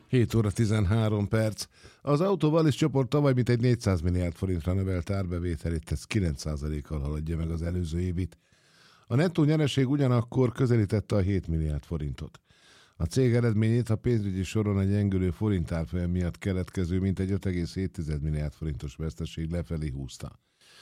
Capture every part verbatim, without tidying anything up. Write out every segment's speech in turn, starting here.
hét óra tizenhárom perc. Az Autovalis csoport tavaly mintegy négyszáz milliárd forintra növelt árbevételét, ez kilenc százalékkal haladja meg az előző évit. A nettó nyereség ugyanakkor közelítette a hét milliárd forintot. A cég eredményét a pénzügyi soron a gyengülő forint árfolyam miatt keletkező mintegy öt egész hét milliárd forintos veszteség lefelé húzta.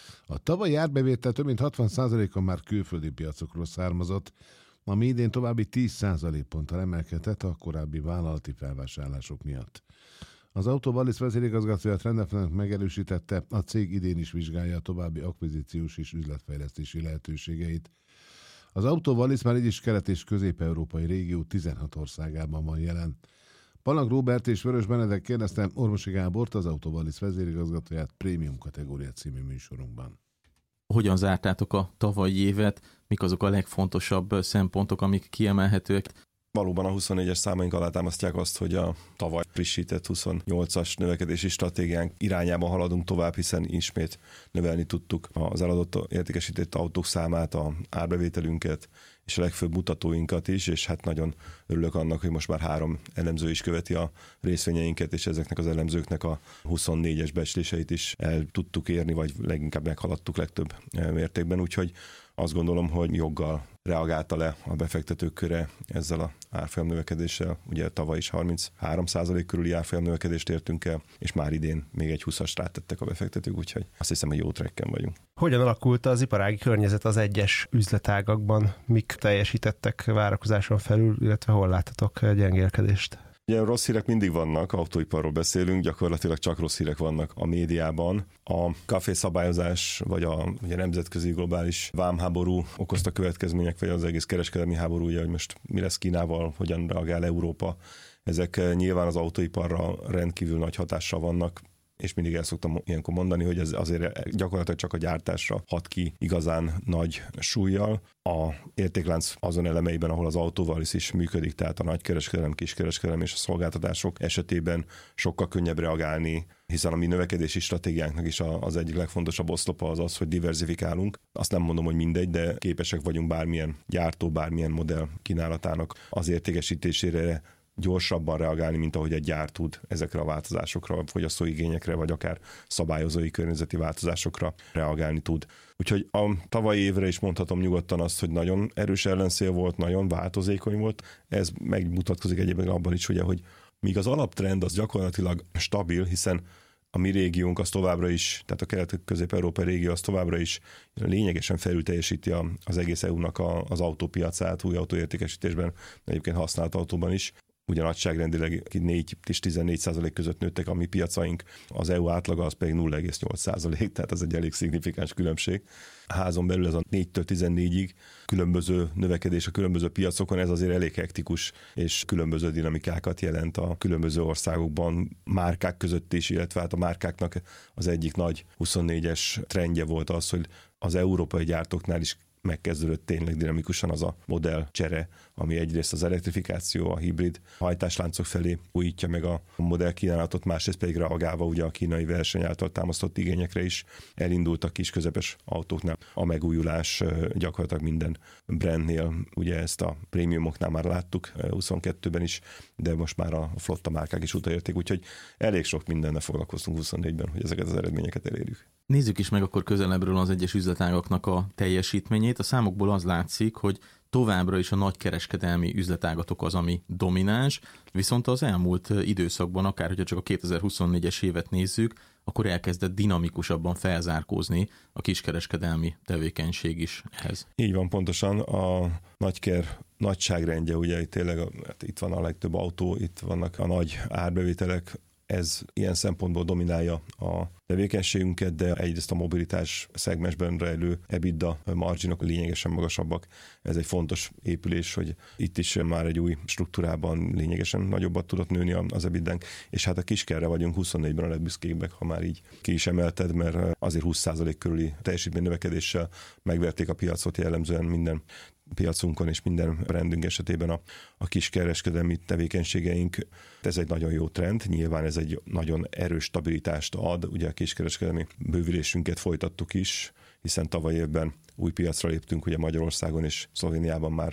A tavalyi árbevétel több mint hatvan százaléka már külföldi piacokról származott, ami idén további tíz százalékponttal emelkedett a korábbi vállalati felvásárlások miatt. Az Autovalis vezérigazgatója Trendefnek megerősítette, a cég idén is vizsgálja a további akvizíciós és üzletfejlesztési lehetőségeit. Az Autovalis már így is kelet- és közép-európai régió tizenhat országában van jelen. Palag Róbert és Vörös Benedek kérdezte Orvosi Gábort, az Autovalis vezérigazgatóját Prémium kategória című műsorunkban. Hogyan zártátok a tavalyi évet? Mik azok a legfontosabb szempontok, amik kiemelhetőek? Valóban a huszonnégyes számaink alátámasztják azt, hogy a tavaly frissített huszonnyolcas növekedési stratégiánk irányában haladunk tovább, hiszen ismét növelni tudtuk az eladott értékesített autók számát, a árbevételünket és a legfőbb mutatóinkat is, és hát nagyon örülök annak, hogy most már három elemző is követi a részvényeinket, és ezeknek az elemzőknek a huszonnégyes becsléseit is el tudtuk érni, vagy leginkább meghaladtuk legtöbb mértékben, úgyhogy azt gondolom, hogy joggal reagálta le a befektetők köre ezzel a árfolyam növekedéssel. Ugye tavaly is harminchárom százalék körüli árfolyam növekedést értünk el, és már idén még egy húszast rátettek a befektetők, úgyhogy azt hiszem, hogy jó trekken vagyunk. Hogyan alakult az iparági környezet az egyes üzletágakban? Mik teljesítettek várakozáson felül, illetve hol láttatok gyengélkedést? Ugye rossz hírek mindig vannak, autóiparról beszélünk, gyakorlatilag csak rossz hírek vannak a médiában. A kafészabályozás, vagy a ugye nemzetközi globális vámháború okozta következmények, vagy az egész kereskedelmi háború, ugye, hogy most mi lesz Kínával, hogyan reagál Európa. Ezek nyilván az autóiparra rendkívül nagy hatással vannak, és mindig el szoktam ilyenkor mondani, hogy ez azért gyakorlatilag csak a gyártásra hat ki igazán nagy súllyal. A értéklánc azon elemeiben, ahol az Autovalis is működik, tehát a nagykereskedelem, kiskereskedelem és a szolgáltatások esetében sokkal könnyebb reagálni, hiszen a mi növekedési stratégiánknak is az egyik legfontosabb oszlopa az az, hogy diverzifikálunk. Azt nem mondom, hogy mindegy, de képesek vagyunk bármilyen gyártó, bármilyen modell kínálatának az értékesítésére gyorsabban reagálni, mint ahogy egy gyár tud ezekre a változásokra, fogyasztói igényekre, vagy akár szabályozói környezeti változásokra reagálni tud. Úgyhogy a tavalyi évre is mondhatom nyugodtan azt, hogy nagyon erős ellenszél volt, nagyon változékony volt. Ez megmutatkozik egyébként abban is, ugye, hogy míg az alaptrend az gyakorlatilag stabil, hiszen a mi régiónk az továbbra is, tehát a kelet-közép-európai régió az továbbra is lényegesen felül teljesíti az egész é u-nak az autópiacát, új autóértékesítésben, egyébként használt autóban is. Ugye nagyságrendileg négy és tizennégy százalék között nőttek a mi piacaink, az é u átlaga az pedig nulla egész nyolc százalék, tehát ez egy elég szignifikáns különbség. A házon belül ez a négytől tizennégyig különböző növekedés a különböző piacokon, ez azért elég hektikus, és különböző dinamikákat jelent a különböző országokban, márkák között is, illetve hát a márkáknak az egyik nagy huszonnégyes trendje volt az, hogy az európai gyártóknál is megkezdődött tényleg dinamikusan az a modell csere, ami egyrészt az elektrifikáció, a hibrid hajtásláncok felé újítja meg a modell kínálatot, másrészt pedig reagálva ugye a kínai verseny által támasztott igényekre is elindult a kis közepes autóknál. A megújulás gyakorlatilag minden brandnél, ugye ezt a prémiumoknál már láttuk huszonkettőben is, de most már a flotta márkák is odaérték, úgyhogy elég sok mindennel foglalkoztunk huszonnégyben, hogy ezeket az eredményeket elérjük. Nézzük is meg akkor közelebbről az egyes üzletágaknak a teljesítményét. A számokból az látszik, hogy továbbra is a nagykereskedelmi üzletágatok az, ami domináns, viszont az elmúlt időszakban, akár hogyha csak a kétezer-huszonnégyes évet nézzük, akkor elkezdett dinamikusabban felzárkózni a kiskereskedelmi tevékenység is ehhez. Így van, pontosan. A nagyker nagyságrendje, ugye itt tényleg hát itt van a legtöbb autó, itt vannak a nagy árbevételek, ez ilyen szempontból dominálja a tevékenységünket, de egyrészt a mobilitás szegmensben rejlő EBITDA marginok lényegesen magasabbak. Ez egy fontos épülés, hogy itt is már egy új struktúrában lényegesen nagyobbat tudott nőni az ebidánk, és hát a kiskerre vagyunk huszonnégyben a legbüszkébbek, ha már így ki is emelted, mert azért húsz százalék körüli teljesítmény növekedéssel megverték a piacot jellemzően minden piacunkon és minden brandünk esetében a, a kiskereskedelmi tevékenységeink. Ez egy nagyon jó trend, nyilván ez egy nagyon erős stabilitást ad, ugye a kiskereskedelmi bővülésünket folytattuk is, hiszen tavaly évben új piacra léptünk, ugye Magyarországon és Szlovéniában már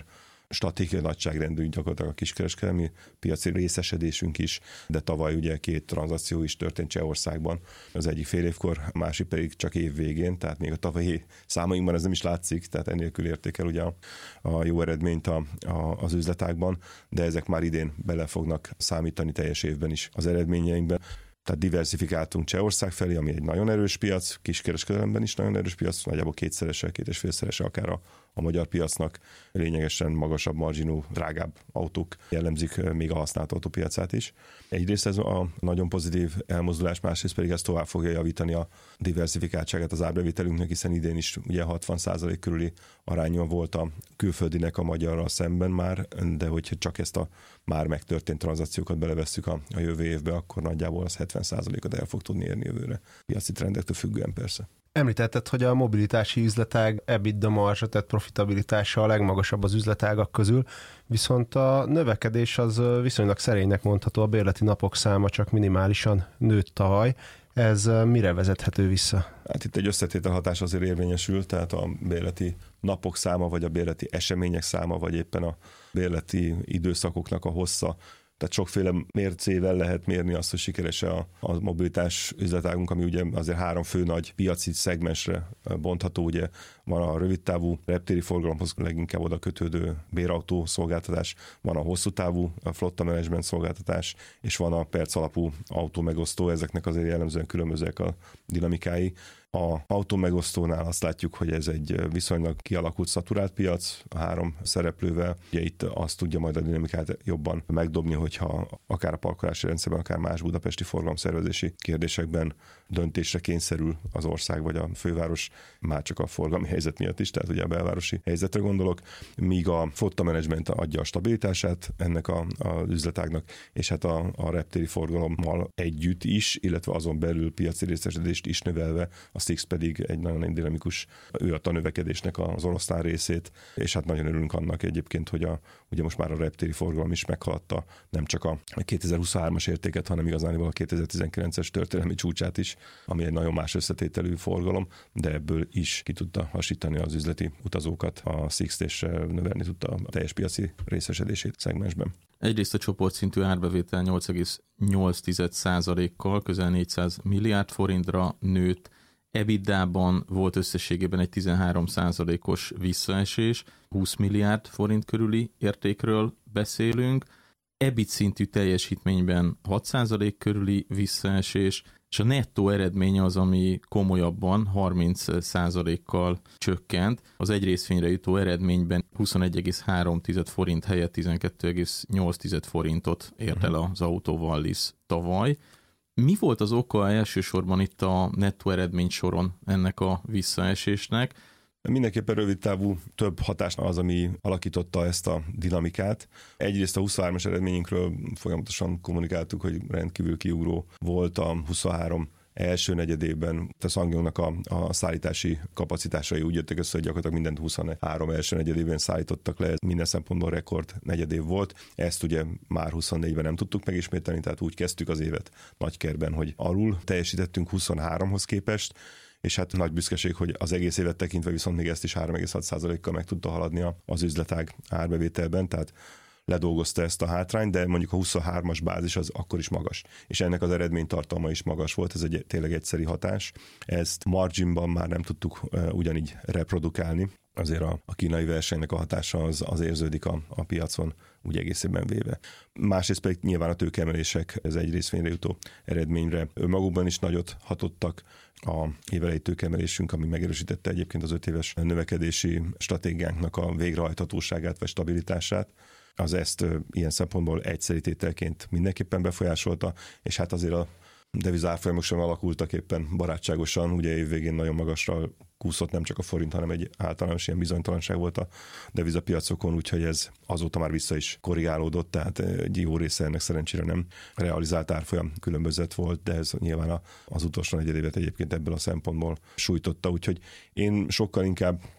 stratégiai nagyságrendű gyakorlatilag a kiskereskedelmi piaci részesedésünk is, de tavaly ugye két tranzakció is történt Csehországban, az egyik fél évkor, a másik pedig csak év végén, tehát még a tavalyi számainkban ez nem is látszik, tehát ennélkül értékel ugye a, a jó eredményt a, a, az üzletágban, de ezek már idén bele fognak számítani teljes évben is az eredményeinkben. Tehát diversifikáltunk Csehország felé, ami egy nagyon erős piac, kiskereskedelemben is nagyon erős piac, nagyjából kétszerese, két és félszerese akár a, a magyar piacnak, lényegesen magasabb marginú, drágább autók jellemzik még a használt autópiacát is. Egyrészt ez a nagyon pozitív elmozdulás, másrészt pedig ez tovább fogja javítani a diversifikáltságát az árbevételünknek, hiszen idén is ugye hatvan százalék körüli aránya volt a külföldinek a magyarral szemben már, de hogyha csak ezt a már megtörtént tranzakciókat belevesszük a, a jövő évbe, akkor nagyjából az hetven százalékot el fog tudni érni jövőre. Piaci trendektől függően persze. Említetted, hogy a mobilitási üzletág EBITDA marzsa, tehát profitabilitása a legmagasabb az üzletágak közül, viszont a növekedés az viszonylag szerénynek mondható, a bérleti napok száma csak minimálisan nőtt tavaly. Ez mire vezethető vissza? Hát itt egy összetétel hatás azért érvényesül, tehát a bérleti napok száma, vagy a bérleti események száma, vagy éppen a bérleti időszakoknak a hossza. Tehát sokféle mércével lehet mérni azt, hogy sikeres-e a, a mobilitás üzletágunk, ami ugye azért három fő nagy piaci szegmensre bontható. Ugye van a rövidtávú reptéri forgalomhoz leginkább oda kötődő bérautó szolgáltatás, van a hosszú távú a flotta menedzsment szolgáltatás, és van a perc alapú autómegosztó, ezeknek azért jellemzően különbözőek a dinamikái. A autómegosztónál azt látjuk, hogy ez egy viszonylag kialakult szaturált piac a három szereplővel. Ugye itt azt tudja majd a dinamikát jobban megdobni, hogyha akár a parkolási rendszerben, akár más budapesti forgalomszervezési kérdésekben döntésre kényszerül az ország vagy a főváros, már csak a forgalmi helyzet miatt is, tehát ugye a belvárosi helyzetre gondolok, míg a flotta menedzsment adja a stabilitását ennek a, az üzletágnak, és hát a, a reptéri forgalommal együtt is, illetve azon belül piaci részesedést is növelve, a Six pedig egy nagyon dinamikus, ő adta a növekedésnek az oroszlán részét, és hát nagyon örülünk annak egyébként, hogy a, ugye most már a reptéri forgalom is meghaladta nem csak a kétezer-huszonhármas értéket, hanem igazániból a kétezer-tizenkilences történelmi csúcsát is, ami egy nagyon más összetételű forgalom, de ebből is ki tudta hasítani az üzleti utazókat a Six, és növelni tudta a teljes piaci részesedését szegmensben. Egyrészt a csoportszintű árbevétel nyolc egész nyolc százalékkal közel négyszáz milliárd forintra nőtt, ebidában volt összességében egy tizenhárom százalékos visszaesés, húsz milliárd forint körüli értékről beszélünk, ebit szintű teljesítményben hat százalék körüli visszaesés, és a nettó eredménye az, ami komolyabban harminc százalékkal csökkent. Az egy részvényre jutó eredményben huszonegy egész három forint helyett tizenkét egész nyolc forintot ért el az Autovallis tavaly. Mi volt az oka elsősorban itt a nettó eredmény soron ennek a visszaesésnek? Mindenképpen rövid távú több hatás az, ami alakította ezt a dinamikát. Egyrészt a huszonhármas eredményünkről folyamatosan kommunikáltuk, hogy rendkívül kiugró volt a huszonhárom első negyedében. A Szangyongnak a, a szállítási kapacitásai úgy jöttek össze, hogy gyakorlatilag mindent huszonhárom első negyedében szállítottak le, ez minden szempontból rekord negyedév volt. Ezt ugye már huszonnégyben nem tudtuk megismételni, tehát úgy kezdtük az évet nagykerben, hogy alul teljesítettünk huszonháromhoz képest, és hát nagy büszkeség, hogy az egész évet tekintve viszont még ezt is három egész hat százalékkal meg tudta haladni az üzletág árbevételben, tehát ledolgozta ezt a hátrányt, de mondjuk a huszonhármas bázis az akkor is magas. És ennek az eredménytartalma is magas volt, ez egy tényleg egyszeri hatás. Ezt marginban már nem tudtuk uh, ugyanígy reprodukálni. Azért a, a kínai versenynek a hatása az, az érződik a, a piacon úgy egészében véve. Másrészt pedig nyilván a tőkeemelések, ez egy részvényre jutó eredményre önmagukban is nagyot hatottak. A évelei tőkeemelésünk, ami megerősítette egyébként az öt éves növekedési stratégiánknak a végrehajthatóságát vagy stabilitását, az ezt ilyen szempontból egyszerítételként mindenképpen befolyásolta, és hát azért a devizárfolyamok sem alakultak éppen barátságosan, ugye évvégén nagyon magasra kúszott nem csak a forint, hanem egy általános ilyen bizonytalanság volt a devizapiacokon, úgyhogy ez azóta már vissza is korrigálódott, tehát egy jó része ennek szerencsére nem realizált árfolyam különbözet volt, de ez nyilván az utolsó negyedévet egyébként ebből a szempontból sújtotta, úgyhogy én sokkal inkább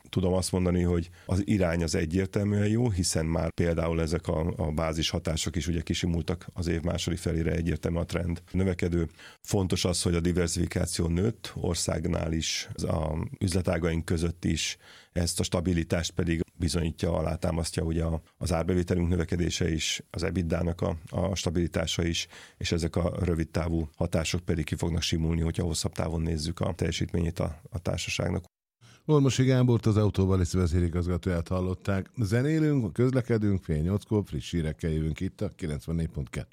tudom azt mondani, hogy az irány az egyértelműen jó, hiszen már például ezek a, a bázis hatások is ugye kisimultak az év második felére, egyértelmű a trend növekedő. Fontos az, hogy a diversifikáció nőtt, országnál is, a üzletágaink között is, ezt a stabilitást pedig bizonyítja, alátámasztja ugye az árbevételünk növekedése is, az EBITDA-nak a, a stabilitása is, és ezek a rövid távú hatások pedig ki fognak simulni, hogyha hosszabb távon nézzük a teljesítményét a, a társaságnak. Ormosi Gábort, az Autóvalis vezérigazgatóját hallották. Zenélünk, közlekedünk, fél nyolckor, friss hírekkel jövünk itt a kilencvennégy pont kettő.